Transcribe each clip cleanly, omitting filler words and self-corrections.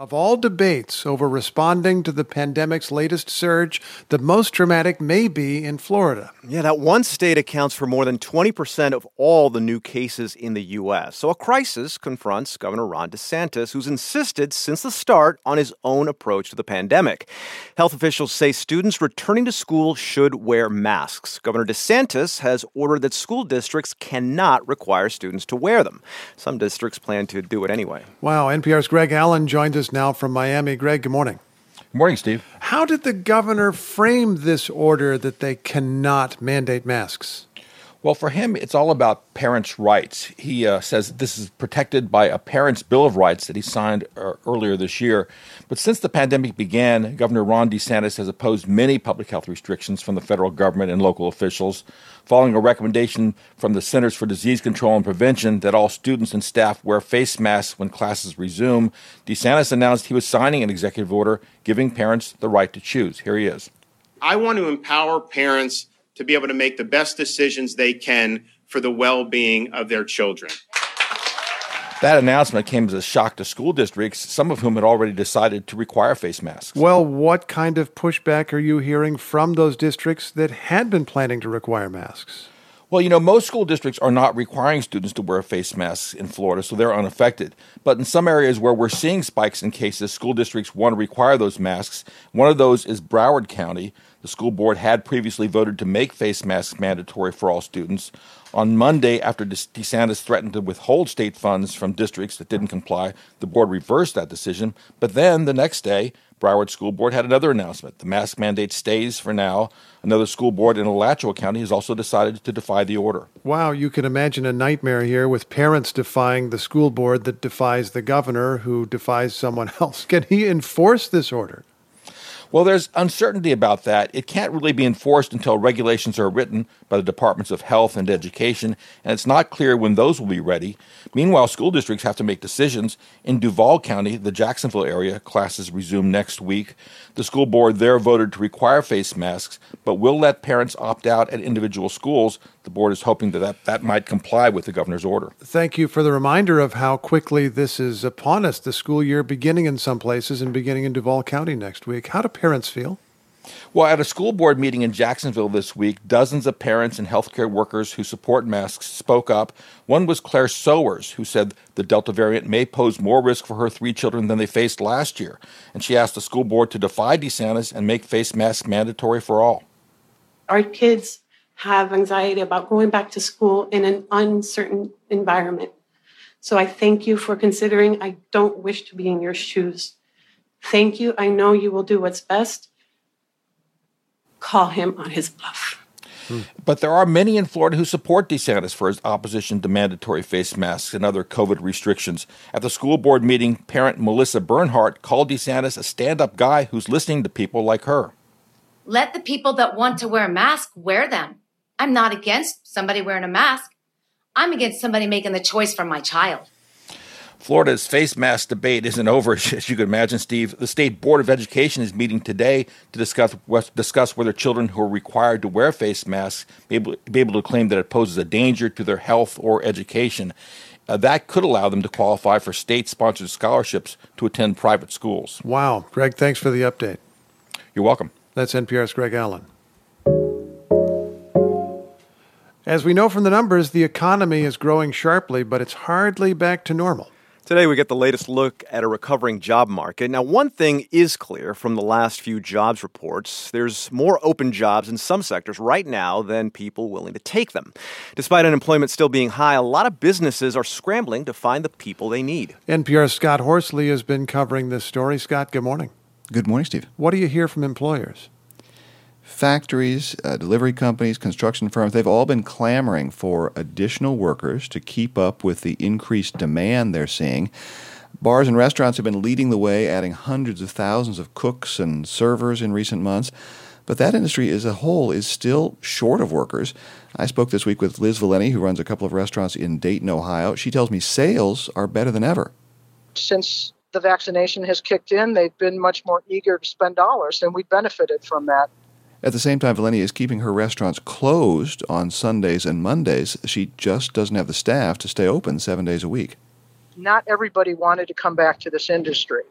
Of all debates over responding to the pandemic's latest surge, the most dramatic may be in Florida. Yeah, that one state accounts for more than 20% of all the new cases in the U.S. So a crisis confronts Governor Ron DeSantis, who's insisted since the start on his own approach to the pandemic. Health officials say students returning to school should wear masks. Governor DeSantis has ordered that school districts cannot require students to wear them. Some districts plan to do it anyway. Wow, NPR's Greg Allen joins us now from Miami. Greg, good morning. Good morning, Steve. How did the governor frame this order that they cannot mandate masks? Well, for him, it's all about parents' rights. He says this is protected by a parent's Bill of Rights that he signed earlier this year. But since the pandemic began, Governor Ron DeSantis has opposed many public health restrictions from the federal government and local officials. Following a recommendation from the Centers for Disease Control and Prevention that all students and staff wear face masks when classes resume, DeSantis announced he was signing an executive order giving parents the right to choose. Here he is. I want to empower parents to be able to make the best decisions they can for the well-being of their children. That announcement came as a shock to school districts, some of whom had already decided to require face masks. Well, what kind of pushback are you hearing from those districts that had been planning to require masks? Well, most school districts are not requiring students to wear face masks in Florida, so they're unaffected. But in some areas where we're seeing spikes in cases, school districts want to require those masks. One of those is Broward County. The school board had previously voted to make face masks mandatory for all students. On Monday, after DeSantis threatened to withhold state funds from districts that didn't comply, the board reversed that decision. But then the next day, Broward School Board had another announcement. The mask mandate stays for now. Another school board in Alachua County has also decided to defy the order. Wow, you can imagine a nightmare here with parents defying the school board that defies the governor who defies someone else. Can he enforce this order? Well, there's uncertainty about that. It can't really be enforced until regulations are written by the Departments of Health and Education, and it's not clear when those will be ready. Meanwhile, school districts have to make decisions. In Duval County, the Jacksonville area, classes resume next week. The school board there voted to require face masks, but will let parents opt out at individual schools. The board is hoping that might comply with the governor's order. Thank you for the reminder of how quickly this is upon us. The school year beginning in some places and beginning in Duval County next week. How do parents feel? Well, at a school board meeting in Jacksonville this week, dozens of parents and healthcare workers who support masks spoke up. One was Claire Sowers, who said the Delta variant may pose more risk for her 3 children than they faced last year. And she asked the school board to defy DeSantis and make face masks mandatory for all. Our kids have anxiety about going back to school in an uncertain environment. So I thank you for considering. I don't wish to be in your shoes. Thank you. I know you will do what's best. Call him on his bluff. But there are many in Florida who support DeSantis for his opposition to mandatory face masks and other COVID restrictions. At the school board meeting, parent Melissa Bernhardt called DeSantis a stand-up guy who's listening to people like her. Let the people that want to wear a mask wear them. I'm not against somebody wearing a mask. I'm against somebody making the choice for my child. Florida's face mask debate isn't over, as you can imagine, Steve. The State Board of Education is meeting today to discuss whether children who are required to wear face masks be able to claim that it poses a danger to their health or education. That could allow them to qualify for state-sponsored scholarships to attend private schools. Wow. Greg, thanks for the update. You're welcome. That's NPR's Greg Allen. As we know from the numbers, the economy is growing sharply, but it's hardly back to normal. Today, we get the latest look at a recovering job market. Now, one thing is clear from the last few jobs reports. There's more open jobs in some sectors right now than people willing to take them. Despite unemployment still being high, a lot of businesses are scrambling to find the people they need. NPR's Scott Horsley has been covering this story. Scott, good morning. Good morning, Steve. What do you hear from employers? Factories, delivery companies, construction firms, they've all been clamoring for additional workers to keep up with the increased demand they're seeing. Bars and restaurants have been leading the way, adding hundreds of thousands of cooks and servers in recent months. But that industry as a whole is still short of workers. I spoke this week with Liz Valeni, who runs a couple of restaurants in Dayton, Ohio. She tells me sales are better than ever. Since the vaccination has kicked in, they've been much more eager to spend dollars, and we benefited from that. At the same time, Valeni is keeping her restaurants closed on Sundays and Mondays. She just doesn't have the staff to stay open 7 days a week. Not everybody wanted to come back to this industry.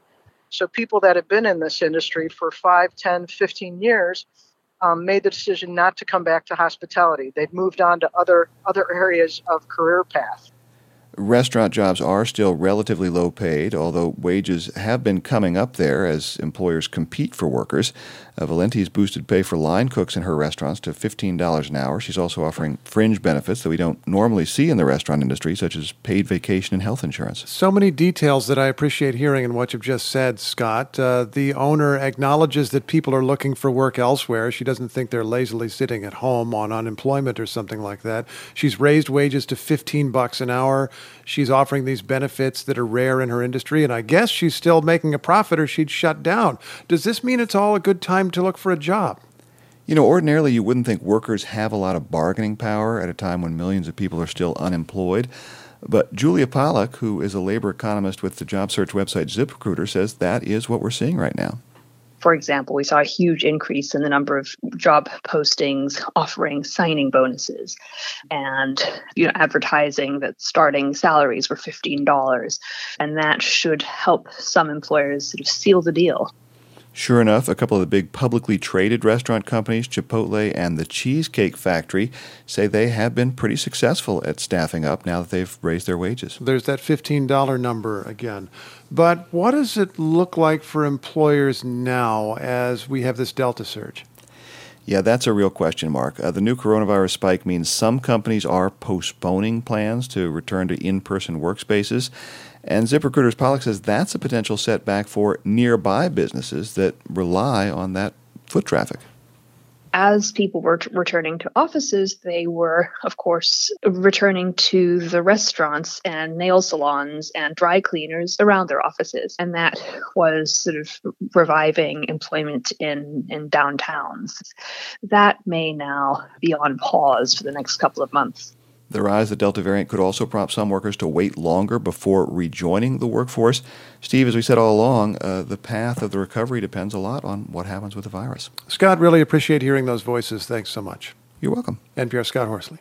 So people that have been in this industry for 5, 10, 15 years made the decision not to come back to hospitality. They've moved on to other areas of career path. Restaurant jobs are still relatively low paid, although wages have been coming up there as employers compete for workers. Valenti's boosted pay for line cooks in her restaurants to $15 an hour. She's also offering fringe benefits that we don't normally see in the restaurant industry, such as paid vacation and health insurance. So many details that I appreciate hearing in what you've just said, Scott. The owner acknowledges that people are looking for work elsewhere. She doesn't think they're lazily sitting at home on unemployment or something like that. She's raised wages to $15 an hour. She's offering these benefits that are rare in her industry, and I guess she's still making a profit or she'd shut down. Does this mean it's all a good time to look for a job? You know, ordinarily you wouldn't think workers have a lot of bargaining power at a time when millions of people are still unemployed. But Julia Pollack, who is a labor economist with the job search website ZipRecruiter, says that is what we're seeing right now. For example, we saw a huge increase in the number of job postings offering signing bonuses and advertising that starting salaries were $15. And that should help some employers sort of seal the deal. Sure enough, a couple of the big publicly traded restaurant companies, Chipotle and the Cheesecake Factory, say they have been pretty successful at staffing up now that they've raised their wages. There's that $15 number again. But what does it look like for employers now as we have this Delta surge? Yeah, that's a real question mark. The new coronavirus spike means some companies are postponing plans to return to in-person workspaces. And ZipRecruiter's Pollack says that's a potential setback for nearby businesses that rely on that foot traffic. As people were returning to offices, they were, of course, returning to the restaurants and nail salons and dry cleaners around their offices. And that was sort of reviving employment in downtowns. That may now be on pause for the next couple of months. The rise of the Delta variant could also prompt some workers to wait longer before rejoining the workforce. Steve, as we said all along, the path of the recovery depends a lot on what happens with the virus. Scott, really appreciate hearing those voices. Thanks so much. You're welcome. NPR Scott Horsley.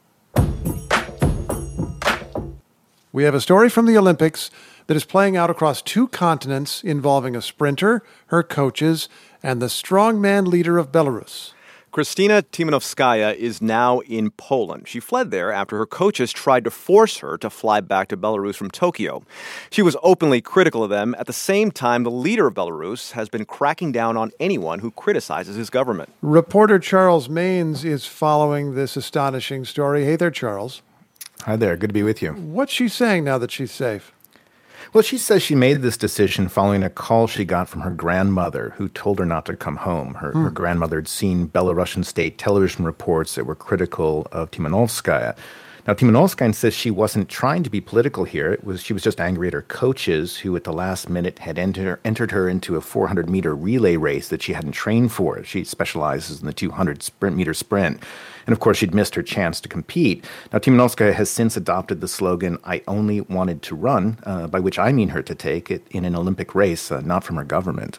We have a story from the Olympics that is playing out across 2 continents involving a sprinter, her coaches, and the strongman leader of Belarus. Kristina Timanovskaya is now in Poland. She fled there after her coaches tried to force her to fly back to Belarus from Tokyo. She was openly critical of them. At the same time, the leader of Belarus has been cracking down on anyone who criticizes his government. Reporter Charles Maines is following this astonishing story. Hey there, Charles. Hi there. Good to be with you. What's she saying now that she's safe? Well, she says she made this decision following a call she got from her grandmother, who told her not to come home. Her grandmother had seen Belarusian state television reports that were critical of Timanovskaya. Now, Timanovskaya says she wasn't trying to be political here. She was just angry at her coaches, who at the last minute had entered her into a 400-meter relay race that she hadn't trained for. She specializes in the 200-meter sprint. And, of course, she'd missed her chance to compete. Now, Timanovskaya has since adopted the slogan, "I only wanted to run," by which I mean her to take it in an Olympic race, not from her government.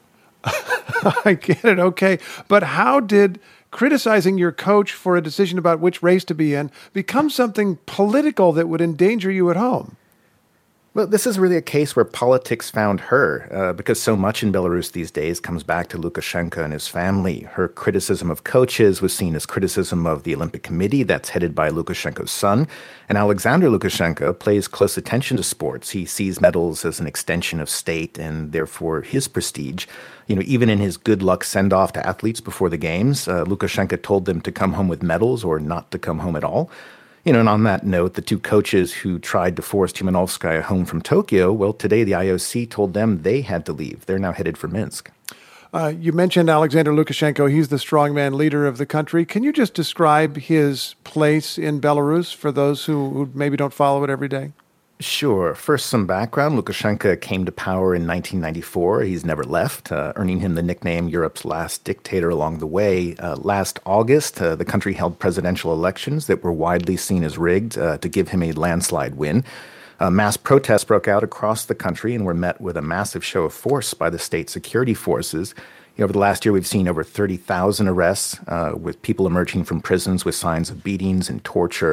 I get it, okay. But how did criticizing your coach for a decision about which race to be in become something political that would endanger you at home? Well, this is really a case where politics found her, because so much in Belarus these days comes back to Lukashenko and his family. Her criticism of coaches was seen as criticism of the Olympic Committee that's headed by Lukashenko's son. And Alexander Lukashenko pays close attention to sports. He sees medals as an extension of state and therefore his prestige. Even in his good luck send-off to athletes before the games, Lukashenko told them to come home with medals or not to come home at all. And on that note, the 2 coaches who tried to force Timanovskaya home from Tokyo, well, today the IOC told them they had to leave. They're now headed for Minsk. You mentioned Alexander Lukashenko. He's the strongman leader of the country. Can you just describe his place in Belarus for those who maybe don't follow it every day? Sure. First, some background. Lukashenko came to power in 1994. He's never left, earning him the nickname Europe's last dictator along the way. Last August, the country held presidential elections that were widely seen as rigged to give him a landslide win. Mass protests broke out across the country and were met with a massive show of force by the state security forces. Over the last year, we've seen over 30,000 arrests, with people emerging from prisons with signs of beatings and torture.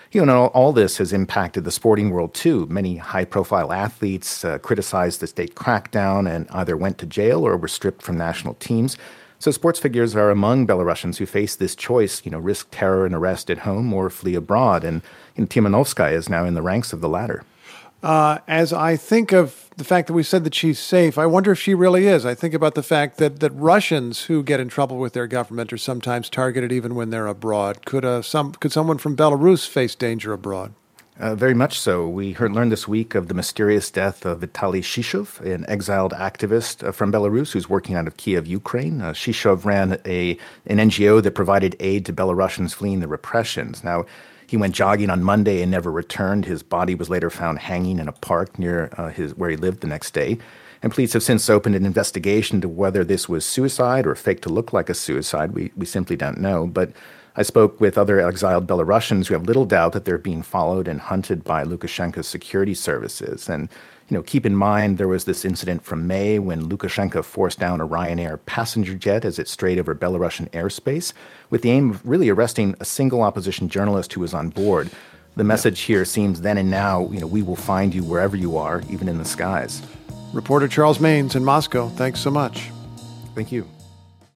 All this has impacted the sporting world, too. Many high-profile athletes criticized the state crackdown and either went to jail or were stripped from national teams. So sports figures are among Belarusians who face this choice, risk terror and arrest at home or flee abroad. And Timanovskaya is now in the ranks of the latter. As I think of the fact that we said that she's safe, I wonder if she really is. I think about the fact that Russians who get in trouble with their government are sometimes targeted even when they're abroad. Could someone from Belarus face danger abroad? Very much so. We learned this week of the mysterious death of Vitaly Shishov, an exiled activist from Belarus who's working out of Kiev, Ukraine. Shishov ran an NGO that provided aid to Belarusians fleeing the repressions. Now, he went jogging on Monday and never returned. His body was later found hanging in a park near where he lived the next day. And police have since opened an investigation to whether this was suicide or faked to look like a suicide. We simply don't know. But I spoke with other exiled Belarusians who have little doubt that they're being followed and hunted by Lukashenko's security services. And, keep in mind there was this incident from May when Lukashenko forced down a Ryanair passenger jet as it strayed over Belarusian airspace with the aim of really arresting a single opposition journalist who was on board. The message here seems then and now, we will find you wherever you are, even in the skies. Reporter Charles Maynes in Moscow, thanks so much. Thank you.